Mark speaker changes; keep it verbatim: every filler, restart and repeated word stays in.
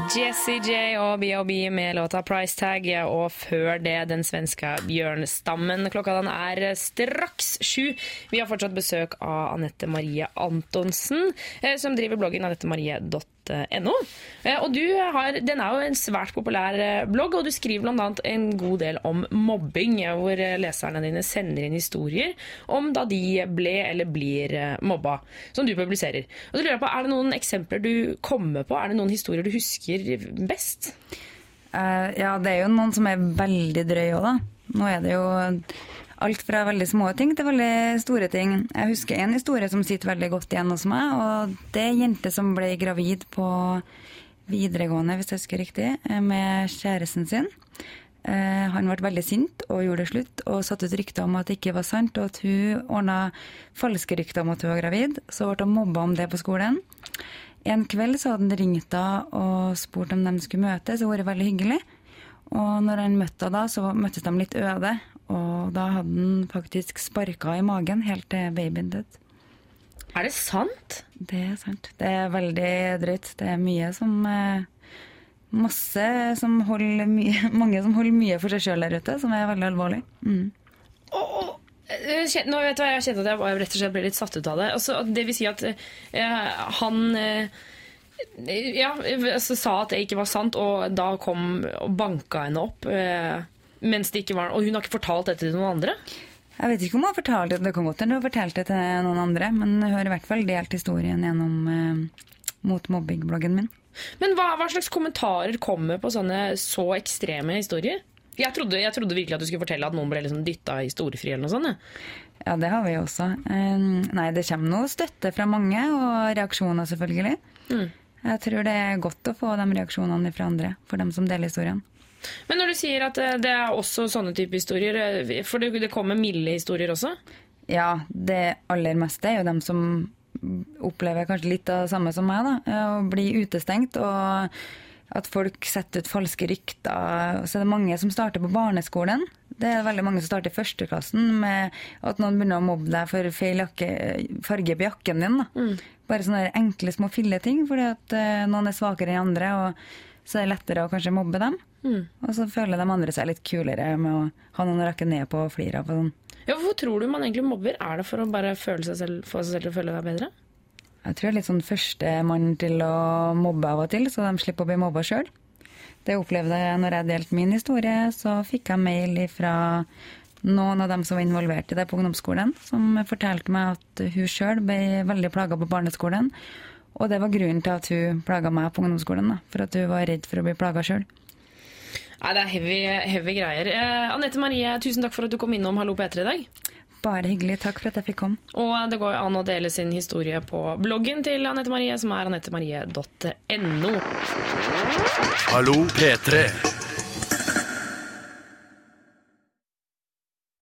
Speaker 1: Jessie J og B og B med låta Price Tag, og før det den svenske Bjørnstammen. Klokka den er straks sju. Vi har fortsatt besøk av Anette Marie Antonsen, som driver bloggen anette marie punktum no. Og du har, den er jo en svært populær blogg, og du skriver blant annet en god del om mobbing, hvor leserne dine sender inn historier om da de ble eller blir mobba, som du publiserer. Og du lurer på, er det noen eksempler du kommer på? Er det noen historier du husker best?
Speaker 2: Uh, ja, det er jo noen som er veldig drøy også da. Nå er det jo alt fra veldig små ting til veldig store ting. Jeg husker en historie som sitter veldig godt igjen hos meg, og det er en jente som ble gravid på videregående, hvis jeg husker riktig, med kjæresten sin. Uh, han ble veldig sint og gjorde det slutt, og satte ut rykter om at det ikke var sant, og at hun ordnet falske rykter om at hun var gravid, så ble hun mobbet om det på skolen. En kveld så hadde han ringt da og spurt om de skulle møtes, så var det veldig hyggelig. Og når han møtte da, så møttes de litt øde, og da hadde han faktisk sparket i magen helt til babyen død.
Speaker 1: Er det sant?
Speaker 2: Det er sant. Det er veldig drøyt. Det er mye som, masse som holder mye, mange som holder mye for seg selv der ute, som er veldig alvorlig. Mm.
Speaker 1: Og, og nå vet du hva, jeg kjente at jeg rett og slett ble litt satt ut av det. Altså, det vil si at eh, han eh, ja, altså, sa at det ikke var sant, og da kom og banka henne opp, eh, mens det ikke var, og hun har ikke fortalt dette til noen andre?
Speaker 2: Jeg vet ikke om hun har fortalt det, det kan godt hende hun har fortalt det til noen andre, men hun har i hvert fall delt historien gjennom eh, Mot mobbing-bloggen min.
Speaker 1: Men hva, hva slags kommentarer kommer på sånne så ekstreme historier? Jeg trodde, jeg trodde virkelig at du skulle fortelle at noen ble liksom dyttet i storefri eller noe sånt. Ja.
Speaker 2: Ja, det har vi også. Um, nei, det kommer noe støtte fra mange, og reaksjoner selvfølgelig. Mm. Jeg tror det er godt å få de reaksjonene fra andre, for dem som deler historien.
Speaker 1: Men når du sier at det er også sånne type historier, for det, det kommer milde historier også? Ja,
Speaker 2: det aller meste er jo dem som opplever kanskje litt av det samme som meg, da. Å bli utestengt, og at folk setter ut falske rykter. Så er det mange som starter på barneskolen. Det er veldig mange som starter i første klassen med at noen begynner å mobbe deg for feil jakke, farge på jakken din. Da. Mm. Bare sånne enkle små filleting, fordi at uh, noen er svakere enn andre, og så er det lettere å kanskje mobbe dem. Mm. Og så føler de andre seg litt kulere med å ha noen å rakke ned på og flire av. Sånn.
Speaker 1: Ja, hvorfor tror du man egentlig mobber? Er det for å bare føle seg selv, få seg selv til å føle deg bedre?
Speaker 2: Jeg tror jeg er litt sånn første mann til å mobbe av og til, så de slipper å bli mobbet selv. Det opplevde jeg når jeg delte min historie, så fikk jeg mail fra noen av dem som var involvert i det på ungdomsskolen, som fortalte meg at hun selv ble veldig plaget på barneskolen, og det var grunnen til at hun plaget meg på ungdomsskolen, da, for at hun var redd for å bli plaget selv.
Speaker 1: Nei, det er heavy, heavy greier. Eh, Anette Marie, tusen takk for at du kom innom Hallo P tre i dag.
Speaker 2: Bare hyggelig, takk for at jeg fikk komme.
Speaker 1: Og det går an å dele sin historie på bloggen til Anette Marie, som er anette marie punktum no.
Speaker 3: Hallo P tre.